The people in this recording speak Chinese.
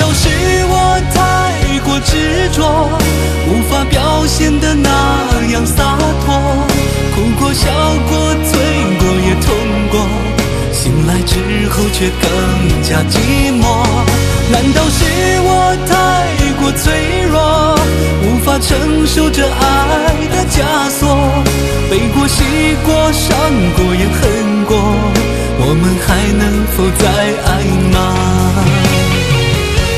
道是我太过执着，无法表现得那样洒脱？哭过笑过醉过也痛过，醒来之后却更加寂寞。难道是我太过脆弱，无法承受这爱的枷锁？背过洗过伤过也恨过，我们还能否再爱吗？